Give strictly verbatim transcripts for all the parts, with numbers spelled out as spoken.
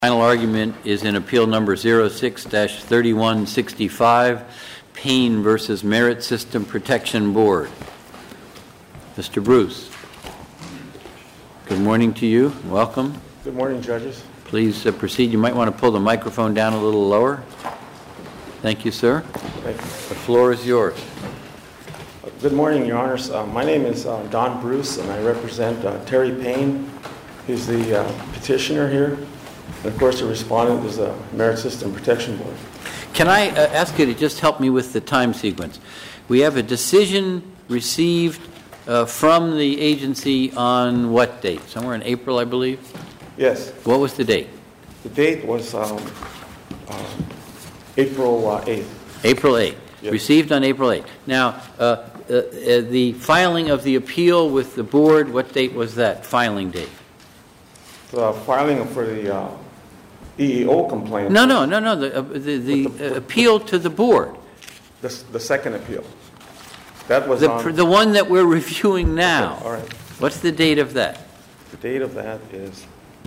Final argument is in appeal number zero six dash thirty-one sixty-five, Payne versus Merit System Protection Board. Mister Bruce, good morning to you. Welcome. Good morning, judges. Please uh, proceed. You might want to pull the microphone down a little lower. Thank you, sir. Thank you. The floor is yours. Good morning, Your Honors. Uh, my name is uh, Don Bruce, and I represent uh, Terry Payne. He's the uh, petitioner here. And of course, the respondent is the Merit System Protection Board. Can I uh, ask you to just help me with the time sequence? We have a decision received uh, from the agency on what date? Somewhere in April, I believe? Yes. What was the date? The date was um, uh, April uh, eighth. April eighth. Yes. Received on April eighth. Now, uh, uh, uh, the filing of the appeal with the board, what date was that filing date? The filing for the uh, E E O complaint. No, no, no, no. The uh, the, the, the uh, appeal to the board. The, the second appeal. That was the on, the one that we're reviewing now. Okay, all right. What's the date of that? The date of that is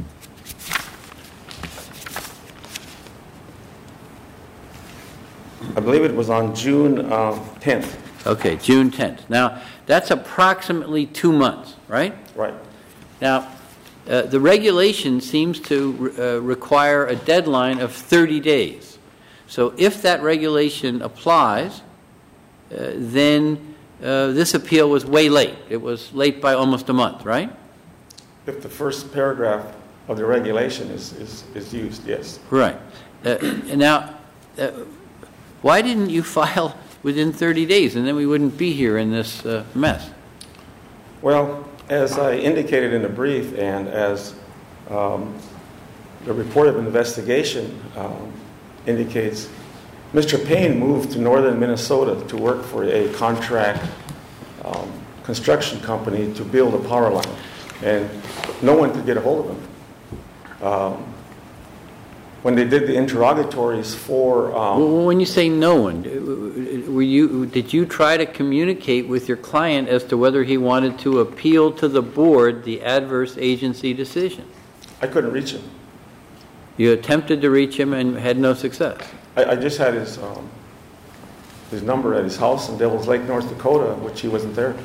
I believe it was on June uh, tenth. Okay, June tenth. Now, that's approximately two months, right? Right. Now, uh, the regulation seems to uh, require a deadline of thirty days. So if that regulation applies, uh, then uh, this appeal was way late. It was late by almost a month, right? If the first paragraph of the regulation is, is, is used, yes. Right. Uh, now, uh, why didn't you file within thirty days, and then we wouldn't be here in this uh, mess? Well, as I indicated in the brief, and as um, the report of investigation um, indicates, Mister Payne moved to northern Minnesota to work for a contract um, construction company to build a power line, and no one could get a hold of him. Um, when they did the interrogatories for... Um, well, when you say no one, were you, did you try to communicate with your client as to whether he wanted to appeal to the board the adverse agency decision? I couldn't reach him. You attempted to reach him and had no success? I, I just had his, um, his number at his house in Devil's Lake, North Dakota, which he wasn't there.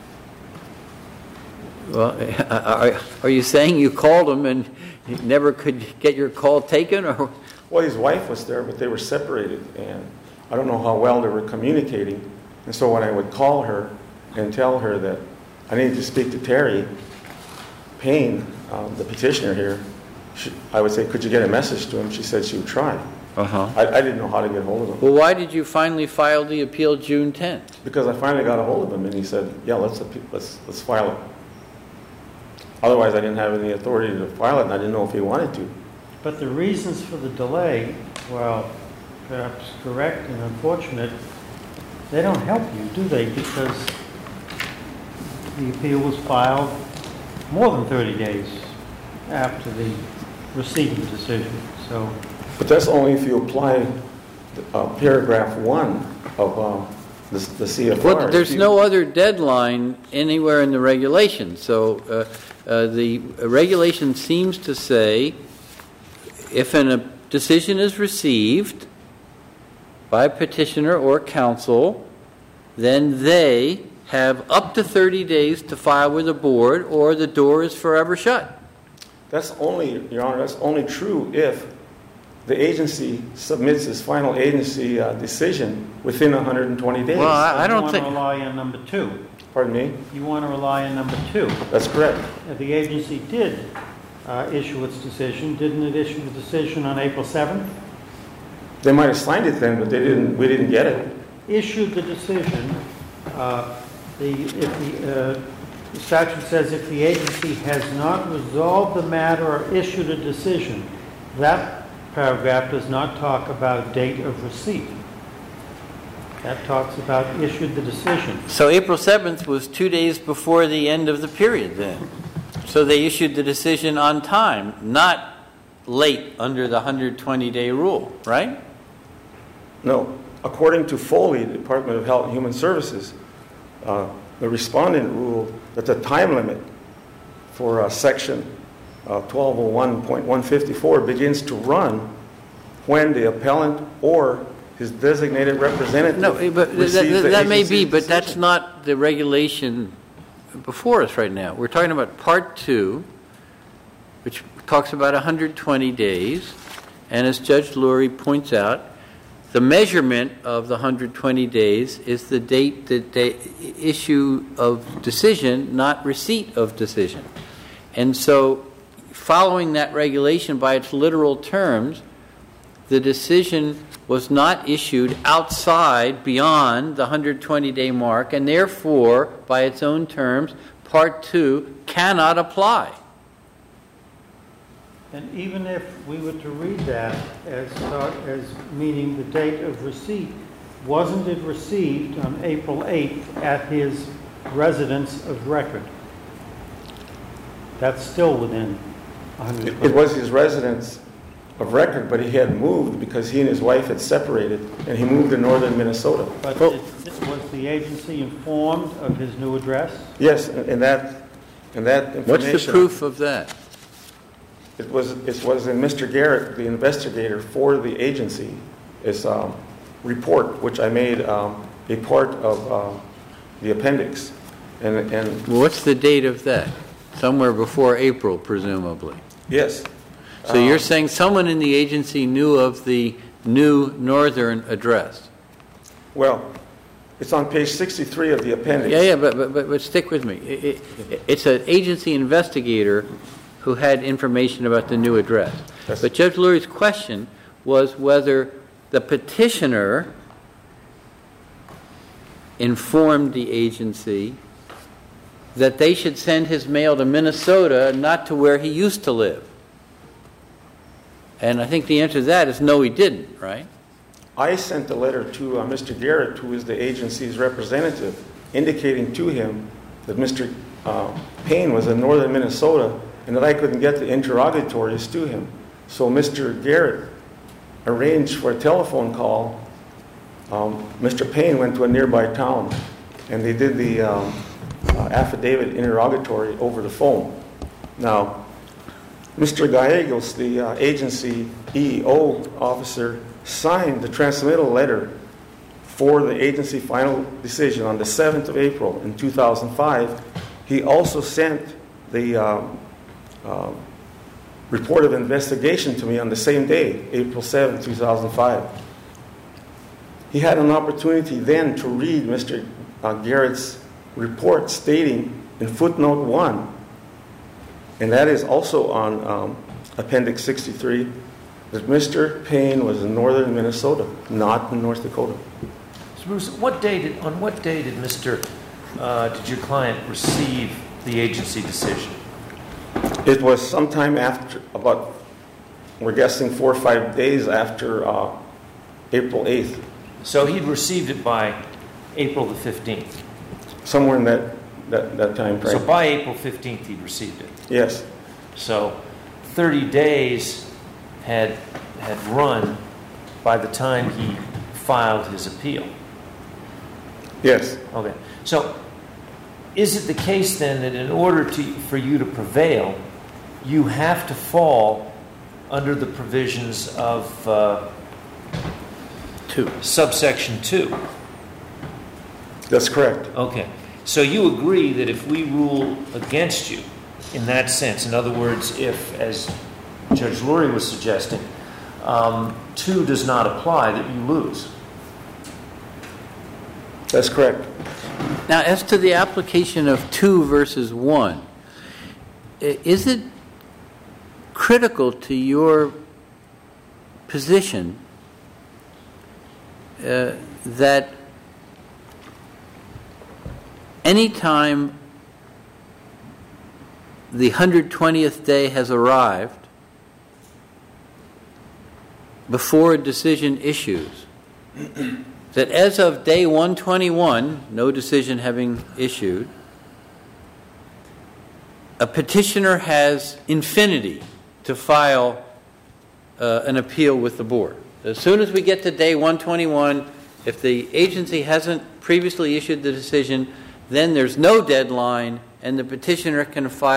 Well, are, are you saying you called him and you never could get your call taken? Or? Well, his wife was there, but they were separated, and I don't know how well they were communicating. And so when I would call her and tell her that I needed to speak to Terry Payne, um, the petitioner here, she, I would say, could you get a message to him? She said she would try. Uh-huh. I, I didn't know how to get a hold of him. Well, why did you finally file the appeal June tenth? Because I finally got a hold of him, and he said, yeah, let's let's let's file it. Otherwise, I didn't have any authority to file it, and I didn't know if he wanted to. But the reasons for the delay, while perhaps correct and unfortunate, they don't help you, do they? Because the appeal was filed more than thirty days after the receipt of the decision. So, but that's only if you apply uh, paragraph one of uh, the, the C F R. Well, there's you, no other deadline anywhere in the regulation. So uh, uh, the regulation seems to say if an, a decision is received by a petitioner or counsel, then they have up to thirty days to file with the board, or the door is forever shut. That's only, Your Honor, that's only true if the agency submits its final agency uh, decision within one hundred twenty days. Well, I, I don't you think... You want to rely on number two. Pardon me? You want to rely on number two. That's correct. The agency did uh, issue its decision. Didn't it issue the decision on April seventh? They might have signed it then, but they didn't. We didn't get it. Issued the decision. Uh, the, if the, uh, the statute says if the agency has not resolved the matter or issued a decision, that paragraph does not talk about date of receipt. That talks about issued the decision. So April seventh was two days before the end of the period then. So they issued the decision on time, not late under the one hundred twenty day rule, right? No. According to Foley, the Department of Health and Human Services, uh, the respondent ruled that the time limit for uh, Section uh, twelve oh one point one fifty-four begins to run when the appellant or his designated representative No, but that, receives the that may be, agency's but that's decision. not the regulation before us right now. We're talking about Part two, which talks about one hundred twenty days, and as Judge Lurie points out, the measurement of the one hundred twenty days is the date that they issue of decision, not receipt of decision. And so, following that regulation by its literal terms, the decision was not issued outside, beyond the one hundred twenty day mark, and therefore, by its own terms, Part two cannot apply. And even if we were to read that as, as meaning the date of receipt, wasn't it received on April eighth at his residence of record? That's still within one hundred twenty. It, it was his residence of record, but he had moved because he and his wife had separated, and he moved to northern Minnesota. But it, was the agency informed of his new address? Yes, and, and that and that information. What's the proof of that? It was it was in Mister Garrett, the investigator for the agency, his um, report, which I made um, a part of um, the appendix. And and Well, what's the date of that? Somewhere before April, presumably. yes. So you're Um, saying someone in the agency knew of the new northern address? Well, it's on page sixty-three of the appendix. Yeah, yeah, but but but, but stick with me. It, it, it's an agency investigator who had information about the new address. Yes. But Judge Lurie's question was whether the petitioner informed the agency that they should send his mail to Minnesota, not to where he used to live. And I think the answer to that is no, he didn't, right? I sent a letter to uh, Mister Garrett, who is the agency's representative, indicating to him that Mister Uh, Payne was in northern Minnesota and that I couldn't get the interrogatories to him. So Mister Garrett arranged for a telephone call. Um, Mister Payne went to a nearby town, and they did the um, uh, affidavit interrogatory over the phone. Now, Mister Gallegos, the uh, agency E E O officer, signed the transmittal letter for the agency final decision on the seventh of April in two thousand five. He also sent the um, uh, report of investigation to me on the same day, April seventh, two thousand five. He had an opportunity then to read Mister Uh, Garrett's report stating in footnote one, and that is also on um, Appendix sixty-three, that Mister Payne was in northern Minnesota, not in North Dakota. So Bruce, what day did, on what day did Mister Uh, did your client receive the agency decision? It was sometime after, about, we're guessing four or five days after uh, April eighth. So he'd received it by April the fifteenth. Somewhere in that, that, that time frame. So by April fifteenth he'd received it. Yes. So thirty days had had run by the time he filed his appeal. Yes. Okay. So is it the case then that in order to for you to prevail, you have to fall under the provisions of uh, Two. subsection two? That's correct. Okay. So you agree that if we rule against you in that sense, in other words, if, as Judge Lurie was suggesting, um, two does not apply, that you lose? That's correct. Now, as to the application of two versus one, i- is it critical to your position uh, that any time the one hundred twentieth day has arrived before a decision issues, that as of day one twenty-one, no decision having issued, a petitioner has infinity to file uh, an appeal with the board. As soon as we get to day one twenty-one, if the agency hasn't previously issued the decision, then there's no deadline and the petitioner can file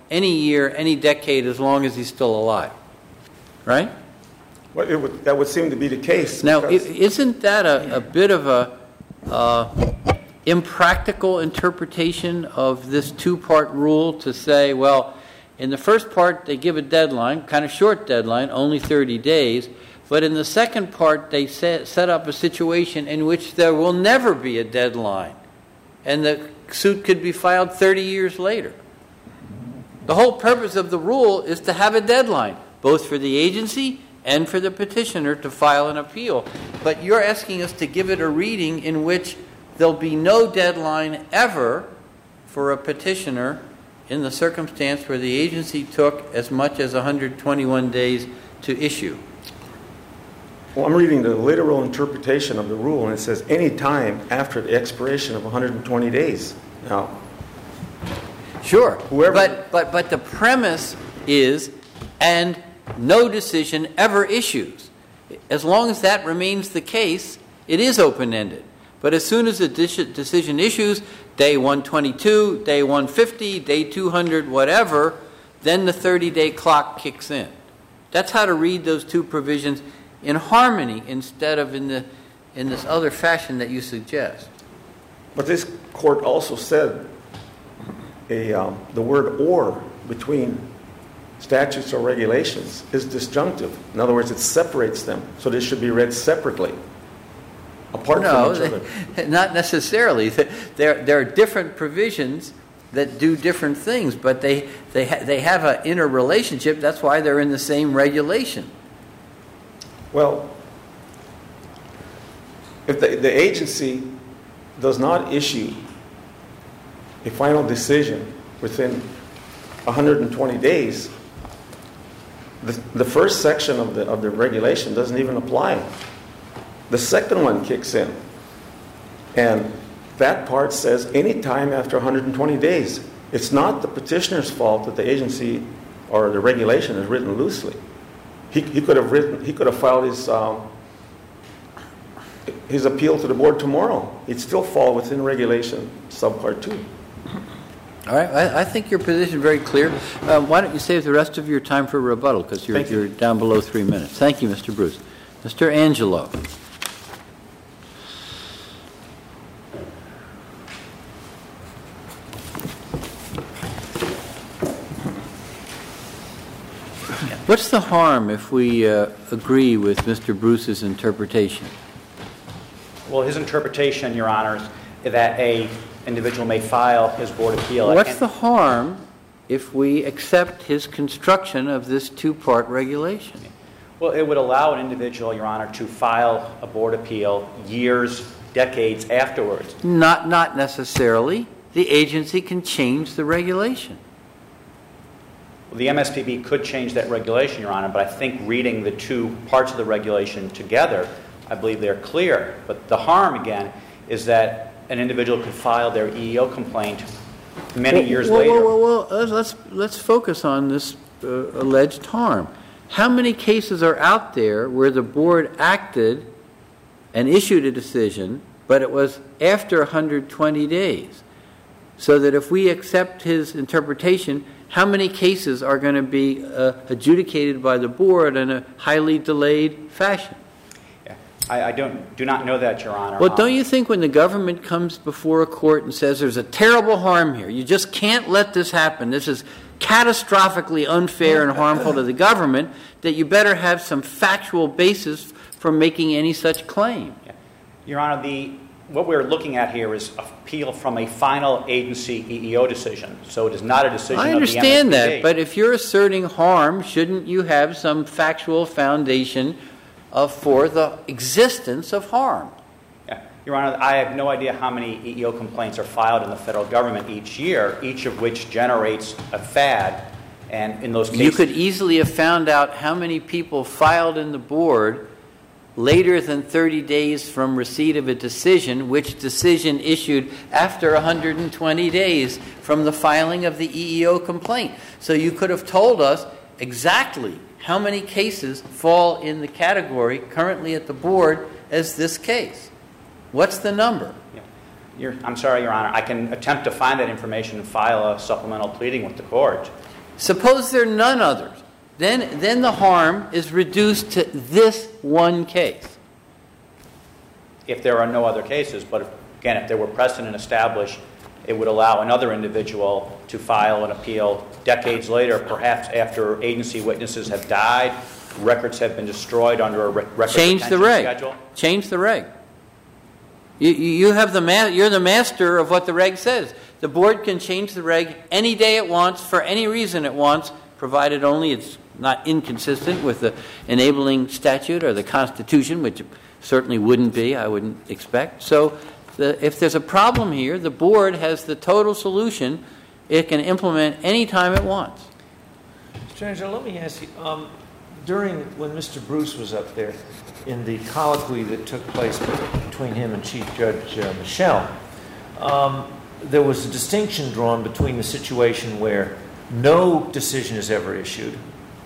any year, any decade, as long as he's still alive. Right? Well, it would, that would seem to be the case. Now, i- because- isn't that a, a bit of a uh, impractical interpretation of this two-part rule to say, well, in the first part they give a deadline, kind of short deadline, only thirty days, but in the second part they set, set up a situation in which there will never be a deadline, and the suit could be filed thirty years later. The whole purpose of the rule is to have a deadline, both for the agency and for the petitioner to file an appeal. But you're asking us to give it a reading in which there'll be no deadline ever for a petitioner in the circumstance where the agency took as much as one hundred twenty-one days to issue. Well, I'm reading the literal interpretation of the rule, and it says any time after the expiration of one hundred twenty days. Now, Sure, Whoever- but, but, but the premise is, and no decision ever issues. As long as that remains the case, it is open-ended. But as soon as a dis- decision issues, day one twenty-two, day one fifty, day two hundred, whatever, then the thirty-day clock kicks in. That's how to read those two provisions in harmony instead of in the in this other fashion that you suggest. but this court also said a um, the word "or" between statutes or regulations is disjunctive. In other words, it separates them, so they should be read separately, apart No, from each other. they- not necessarily. There, there are different provisions that do different things, but they they ha- they have an interrelationship. That's why they're in the same regulation. Well, if the, the agency does not issue a final decision within one hundred twenty days, the, the first section of the, of the regulation doesn't even apply. The second one kicks in, and that part says any time after one hundred twenty days. It's not the petitioner's fault that the agency or the regulation is written loosely. He, he could have written. He could have filed his um, his appeal to the board tomorrow. It'd still fall within regulation subpart two. All right, I, I think your position is very clear. Uh, why don't you save the rest of your time for rebuttal, because you're, Thank you. you're down below three minutes. Thank you, Mister Bruce. Mister Angelo. What's the harm if we uh, agree with Mister Bruce's interpretation? Well, his interpretation, Your Honors, is that a individual may file his board appeal. What's and- the harm if we accept his construction of this two-part regulation? Well, it would allow an individual, Your Honor, to file a board appeal years, decades afterwards. Not, not necessarily. The agency can change the regulation. The M S P B could change that regulation, Your Honor, but I think reading the two parts of the regulation together, I believe they're clear. But the harm, again, is that an individual could file their E E O complaint many Well, years well, later. Well, well, well, let's, let's focus on this uh, alleged harm. How many cases are out there where the board acted and issued a decision, but it was after one hundred twenty days? So that if we accept his interpretation, how many cases are going to be uh, adjudicated by the board in a highly delayed fashion? Yeah. I, I don't do not know that, Your Honor. Well, Um, don't you think when the government comes before a court and says there's a terrible harm here, you just can't let this happen, this is catastrophically unfair and harmful to the government, that you better have some factual basis for making any such claim? Yeah. Your Honor, the what we're looking at here is appeal from a final agency E E O decision. So it is not a decision I of the M S P B. understand that, but if you're asserting harm, shouldn't you have some factual foundation uh, for the existence of harm? Yeah. Your Honor, I have no idea how many E E O complaints are filed in the federal government each year, each of which generates a fad. And in those cases, You could easily have found out how many people filed in the board later than thirty days from receipt of a decision, which decision issued after one hundred twenty days from the filing of the E E O complaint. So you could have told us exactly how many cases fall in the category currently at the board as this case. What's the number? Yeah. You're, I'm sorry, Your Honor. I can attempt to find that information and file a supplemental pleading with the court. Suppose there are none others. Then, then the harm is reduced to this one case. If there are no other cases, but if, again, if there were precedent established, it would allow another individual to file an appeal decades later, perhaps after agency witnesses have died, records have been destroyed under a re- record Change the retention reg. schedule. Change the reg. You, you have the ma- you're the master of what the reg says. The board can change the reg any day it wants, for any reason it wants, provided only it's not inconsistent with the enabling statute or the Constitution, which certainly wouldn't be, I wouldn't expect. So the, if there's a problem here, the board has the total solution. It can implement any time it wants. Mister Angelo, let me ask you, um, during, when Mister Bruce was up there, in the colloquy that took place between him and Chief Judge uh, Michel, um, there was a distinction drawn between the situation where no decision is ever issued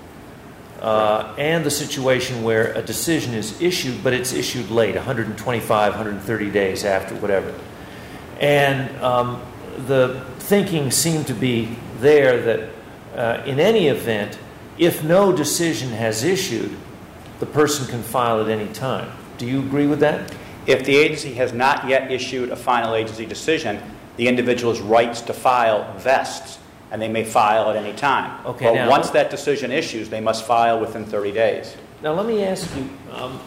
uh, and the situation where a decision is issued, but it's issued late, one hundred twenty-five, one hundred thirty days after, whatever. And um, the thinking seemed to be there that uh, in any event, if no decision has issued, the person can file at any time. Do you agree with that? If the agency has not yet issued a final agency decision, the individual's rights to file vests, and they may file at any time. Okay, but now, once that decision issues, they must file within thirty days. Now, let me ask you, um,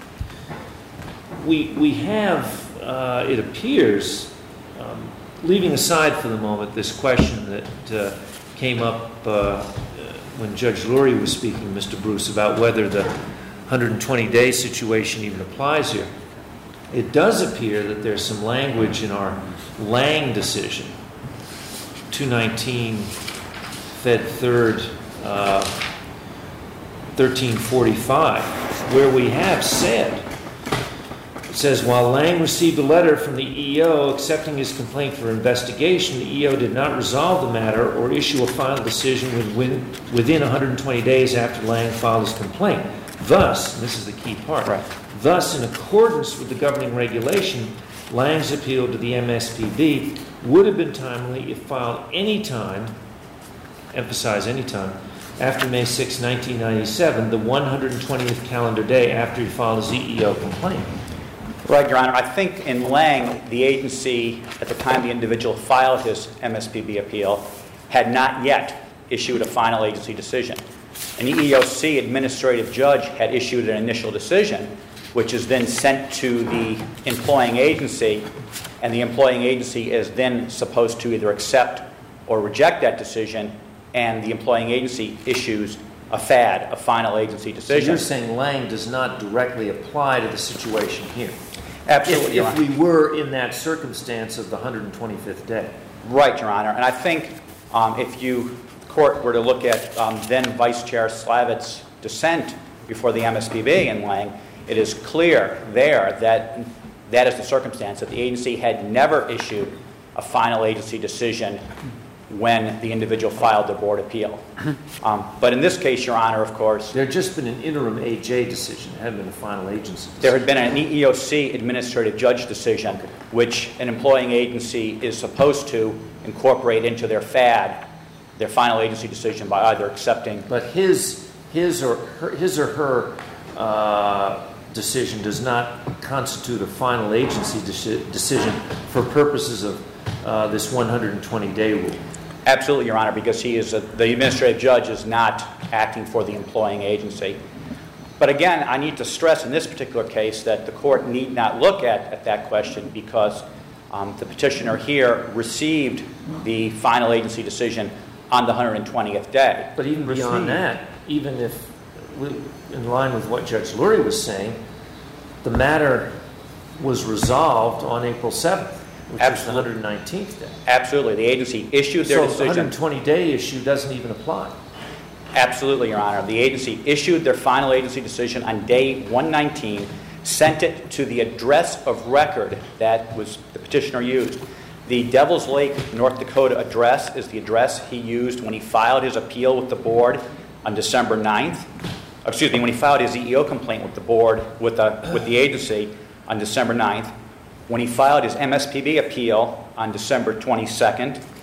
we, we have, uh, it appears, um, leaving aside for the moment this question that uh, came up uh, when Judge Lurie was speaking, Mister Bruce, about whether the one hundred twenty day situation even applies here. It does appear that there's some language in our Lang decision, two nineteen Fed third, uh, thirteen forty-five, where we have said, it says, while Lang received a letter from the E E O accepting his complaint for investigation, the E E O did not resolve the matter or issue a final decision within, within one hundred twenty days after Lang filed his complaint. Thus, and this is the key part, right. Thus, in accordance with the governing regulation, Lang's appeal to the M S P B would have been timely if filed any time, emphasize any time, after May sixth, nineteen ninety-seven, the one hundred twentieth calendar day after he filed his E E O complaint. Right, Your Honor. I think in Lang, the agency, at the time the individual filed his M S P B appeal, had not yet issued a final agency decision. An E E O C administrative judge had issued an initial decision, which is then sent to the employing agency, and the employing agency is then supposed to either accept or reject that decision, and the employing agency issues a F A D, a final agency decision. So you're saying Lang does not directly apply to the situation here? Absolutely, If, Your if Honor. we were in that circumstance of the one hundred twenty-fifth day. Right, Your Honor. And I think um, if you, the court, were to look at um, then Vice Chair Slavitt's dissent before the M S P B in Lang, it is clear there that that is the circumstance, that the agency had never issued a final agency decision when the individual filed their board appeal. Um, but in this case, Your Honor, of course, There had just been an interim A J decision. It hadn't been a final agency decision. there had been an E E O C administrative judge decision, which an employing agency is supposed to incorporate into their F A D, their final agency decision, by either accepting. But his, his, or, her, his or her uh, decision does not constitute a final agency deci- decision for purposes of uh, this one hundred twenty day rule. Absolutely, Your Honor, because he is a, the administrative judge is not acting for the employing agency. But again, I need to stress in this particular case that the court need not look at, at that question, because um, the petitioner here received the final agency decision on the one hundred twentieth day. But even beyond Received. that, even if, we, in line with what Judge Lurie was saying, the matter was resolved on April seventh, which Absolutely. is the one hundred nineteenth day. Absolutely. The agency issued their So the decision. one hundred twenty day issue doesn't even apply. Absolutely, Your Honor. The agency issued their final agency decision on day one nineteen, sent it to the address of record that was the petitioner used. The Devils Lake, North Dakota address is the address he used when he filed his appeal with the board on December ninth. Excuse me, when he filed his E E O complaint with the board, with the, with the agency on December ninth. When he filed his M S P B appeal on December twenty-second.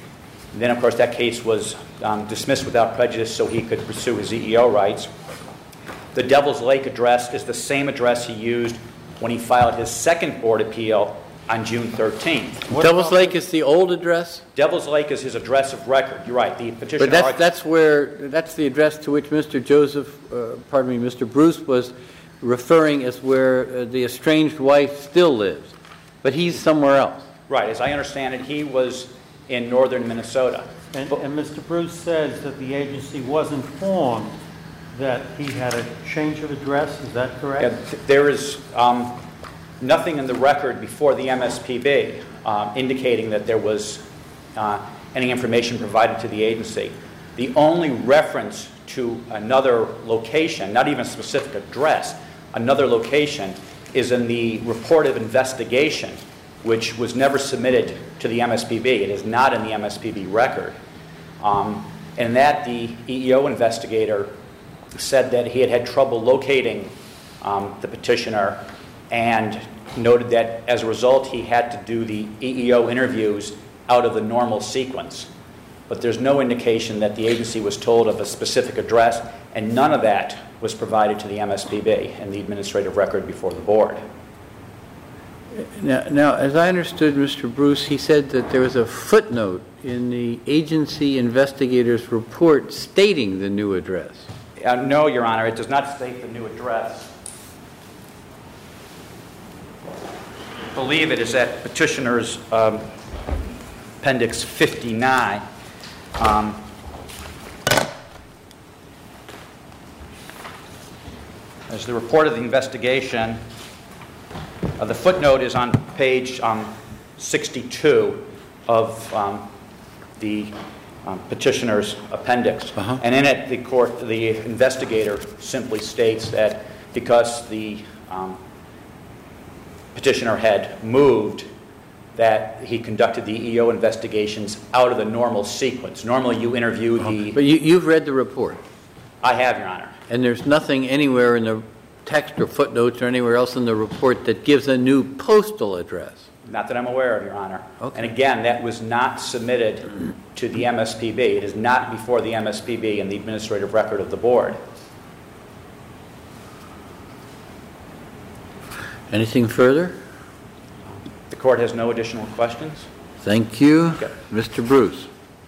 And then, of course, that case was um, dismissed without prejudice so he could pursue his E E O rights. The Devil's Lake address is the same address he used when he filed his second board appeal on June thirteenth. What Devil's about- Lake is the old address? Devil's Lake is his address of record. You're right. The petitioner. But that's, argued- that's where, that's the address to which Mister Joseph, uh, pardon me, Mister Bruce was referring as where uh, the estranged wife still lives. But he's somewhere else. Right. As I understand it, he was in northern Minnesota. And, and Mister Bruce says that the agency was informed that he had a change of address. Is that correct? Yeah, th- there is um, nothing in the record before the M S P B uh, indicating that there was uh, any information provided to the agency. The only reference to another location, not even a specific address, another location, is in the report of investigation, which was never submitted to the M S P B. It is not in the M S P B record. Um, and that the E E O investigator said that he had had trouble locating um, the petitioner and noted that as a result he had to do the E E O interviews out of the normal sequence. But there's no indication that the agency was told of a specific address, and none of that was provided to the M S P B in the administrative record before the board. Now, now, as I understood Mister Bruce, he said that there was a footnote in the agency investigator's report stating the new address. Uh, no, Your Honor, it does not state the new address. I believe it is at petitioner's um, appendix fifty-nine. Um, as the report of the investigation, uh, the footnote is on page um, sixty-two of um, the um, petitioner's appendix. Uh-huh. And in it, the court, the investigator simply states that because the um, petitioner had moved, that he conducted the E E O investigations out of the normal sequence. Normally, you interview the... But you, you've read the report, I have, Your Honor. and there's nothing anywhere in the text or footnotes or anywhere else in the report that gives a new postal address. Not that I'm aware of, Your Honor. Okay. And again, that was not submitted to the M S P B. It is not before the M S P B in the administrative record of the board. Anything further? The court has no additional questions. Thank you. Okay. Mister Bruce.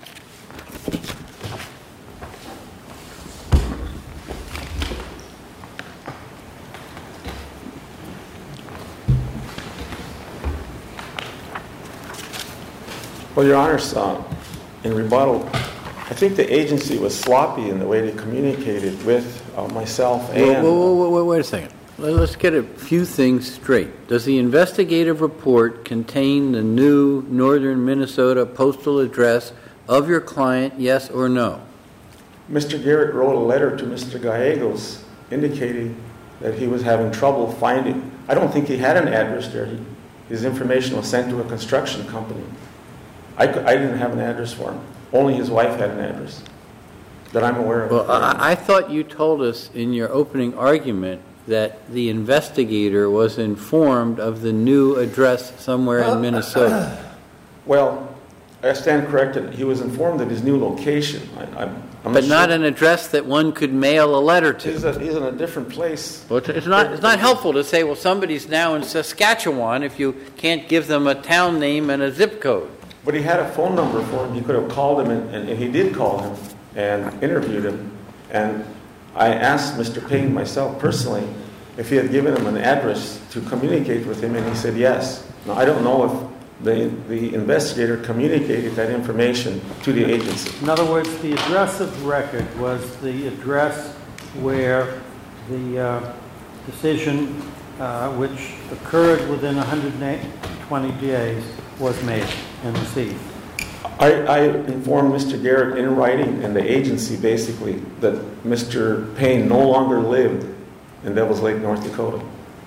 Well, Your Honor, uh, in rebuttal, I think the agency was sloppy in the way they communicated with uh, myself and... Whoa, whoa, whoa, whoa, wait a second. Let- Let's get a few things straight. Does the investigative report contain the new northern Minnesota postal address of your client, yes or no? Mister Garrett wrote a letter to Mister Gallegos indicating that he was having trouble finding. I don't think he had an address there. He, his information was sent to a construction company. I, cou- I didn't have an address for him. Only his wife had an address that I'm aware of. Well, I, I thought you told us in your opening argument that the investigator was informed of the new address somewhere in Minnesota. Well, I stand corrected. He was informed of his new location. I, I'm, I'm But not sure. an address that one could mail a letter He's, to. a, he's in a different place. Well, it's- it's not, it's not helpful to say, well, somebody's now in Saskatchewan if you can't give them a town name and a zip code. But he had a phone number for him. He could have called him, and, and, and he did call him and interviewed him. And I asked Mister Payne myself personally if he had given him an address to communicate with him, and he said yes. Now, I don't know if the, the investigator communicated that information to the agency. In other words, the address of record was the address where the uh, decision, uh, which occurred within one hundred twenty days, was made and received. I, I informed Mister Garrett in writing and the agency basically that Mister Payne no longer lived in Devil's Lake, North Dakota.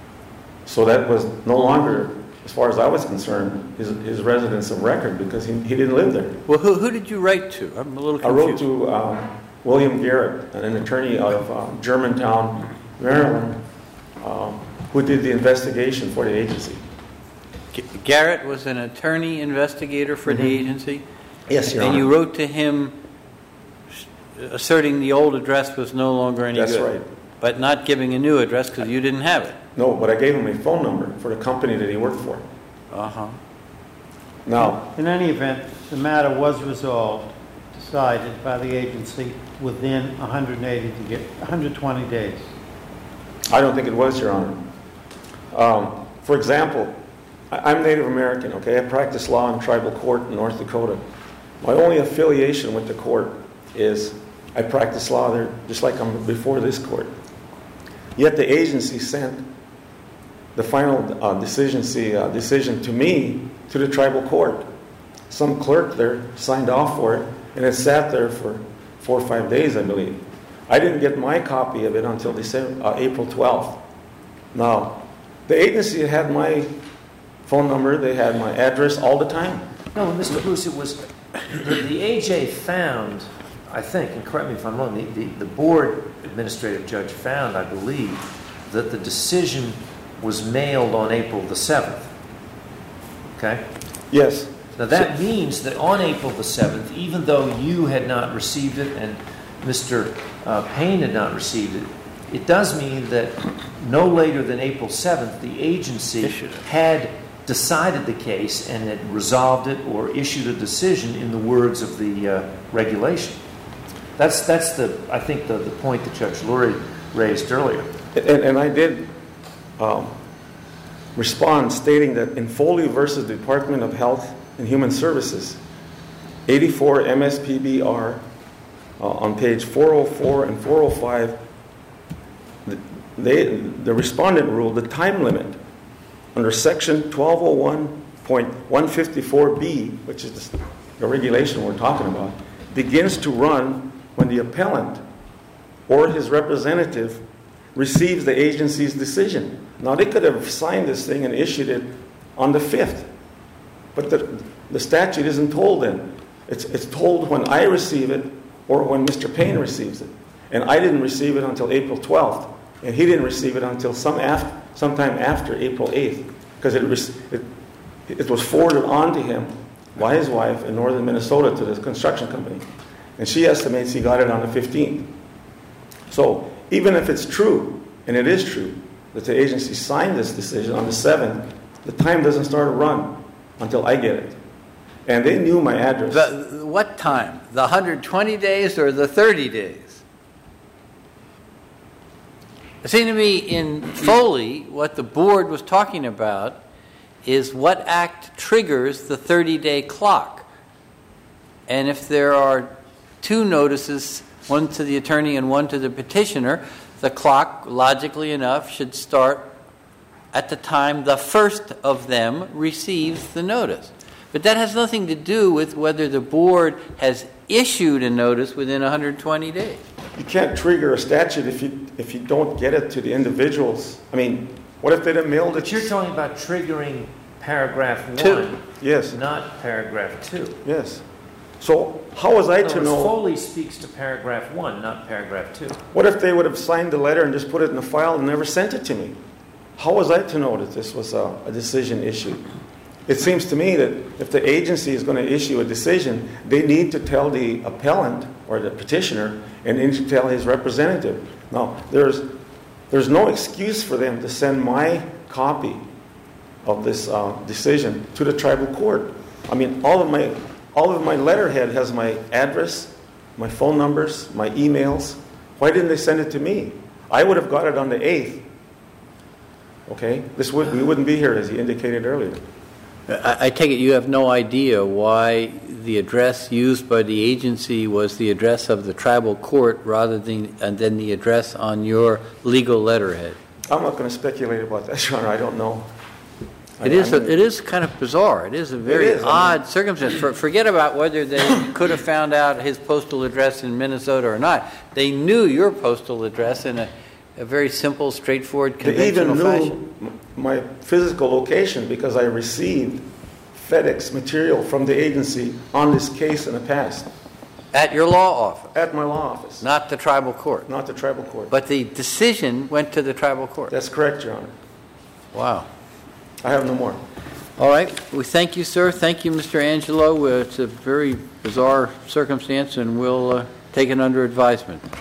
So that was no longer, as far as I was concerned, his, his residence of record because he, he didn't live there. Well, who, who did you write to? I'm a little I wrote confused. to um, William Garrett, an attorney out of uh, Germantown, Maryland, um, who did the investigation for the agency. G- Garrett was an attorney investigator for Mm-hmm. the agency, Yes, Your And Honor. you wrote to him asserting the old address was no longer any That's good. right. But not giving a new address because you didn't have it. No, but I gave him a phone number for the company that he worked for. Uh-huh. Now, In any event, the matter was resolved, decided by the agency within one hundred eighty to get, one hundred twenty days. I don't think it was, Your Honor. Um, for example, I- I'm Native American, okay? I practice law in tribal court in North Dakota. My only affiliation with the court is I practice law there just like I'm before this court. Yet the agency sent the final uh, decision, see, uh, decision to me to the tribal court. Some clerk there signed off for it, and it sat there for four or five days, I believe. I didn't get my copy of it until December, uh, April twelfth. Now, the agency had my phone number, they had my address all the time. No, Mister Bruce, it was, the, the A J found, I think, and correct me if I'm wrong, the, the, the board administrative judge found, I believe, that the decision was mailed on April the seventh. Okay? Yes. Now that means that on April the seventh, even though you had not received it and Mister Uh, Payne had not received it, it does mean that no later than April seventh, the agency had decided the case and had resolved it or issued a decision in the words of the uh, regulation. That's that's the I think the, the point that Judge Lurie raised earlier. And, and I did um, respond stating that in Foley versus Department of Health and Human Services, eighty-four M S P B R, uh, on page four oh four and four oh five, the, they, the respondent ruled the time limit under section twelve oh one point one fifty-four B, which is the, the regulation we're talking about, begins to run when the appellant or his representative receives the agency's decision. Now, they could have signed this thing and issued it on the fifth, but the, the statute isn't told then. It's, it's told when I receive it or when Mister Payne receives it. And I didn't receive it until April twelfth, and he didn't receive it until some after, sometime after April eighth, because it, it, it was forwarded on to him by his wife in northern Minnesota to this construction company. And she estimates he got it on the fifteenth. So even if it's true, and it is true, that the agency signed this decision on the seventh, the time doesn't start to run until I get it. And they knew my address. The, what time? The one hundred twenty days or the thirty days? It seemed to me in Foley, what the board was talking about is what act triggers the thirty-day clock. And if there are two notices, one to the attorney and one to the petitioner, the clock, logically enough, should start at the time the first of them receives the notice. But that has nothing to do with whether the board has issued a notice within one hundred twenty days. You can't trigger a statute if you if you don't get it to the individuals. I mean, what if they didn't mail it? But you're talking about triggering paragraph one, Two. Yes. not paragraph two. Yes. So how was I In other to words, know? Foley speaks to paragraph one, not paragraph two. What if they would have signed the letter and just put it in the file and never sent it to me? How was I to know that this was a, a decision issued? It seems to me that if the agency is going to issue a decision, they need to tell the appellant or the petitioner and they need to tell his representative. Now, there's, there's no excuse for them to send my copy of this uh, decision to the tribal court. I mean, all of my all of my letterhead has my address, my phone numbers, my emails. Why didn't they send it to me? I would have got it on the eighth. Okay? This would we wouldn't be here, as he indicated earlier. I, I take it you have no idea why the address used by the agency was the address of the tribal court rather than, and then the address on your legal letterhead. I'm not going to speculate about that, Your Honor. I don't know. It I, is I a, mean, it is kind of bizarre. It is a very is, I mean- odd circumstance. For, forget about whether they could have found out his postal address in Minnesota or not. They knew your postal address in a, a very simple, straightforward, They even conventional knew fashion. m- my physical location because I received FedEx material from the agency on this case in the past At your law office, at my law office, not the tribal court. not the tribal court. But the decision went to the tribal court. That's correct, Your Honor. Wow. I have no more. All right. We thank you, sir. Thank you, Mister Angelo. Uh, It's a very bizarre circumstance, and we'll uh, take it under advisement.